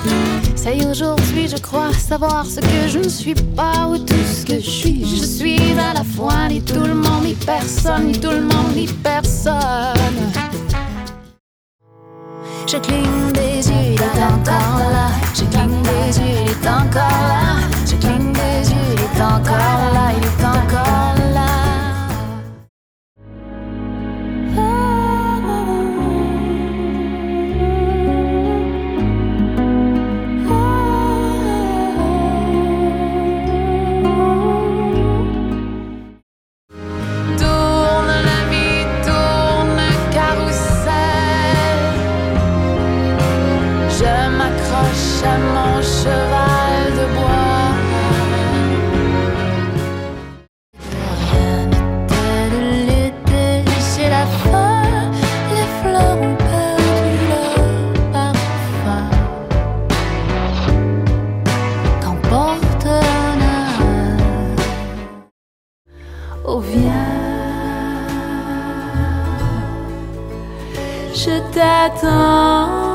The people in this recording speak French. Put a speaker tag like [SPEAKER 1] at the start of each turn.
[SPEAKER 1] Ça y est, aujourd'hui je crois savoir ce que je ne suis pas ou tout ce que je suis. Je suis à la fois ni tout le monde ni personne, ni tout le monde ni personne. Je cligne des yeux, il est encore là. Je cligne des yeux, il est encore là. Je cligne des yeux, il est encore là. Il est encore là. À mon cheval de bois, rien n'était de l'été, c'est la fin, les fleurs ont perdu leur parfum. Qu'emporte l'honneur, oh viens, je t'attends.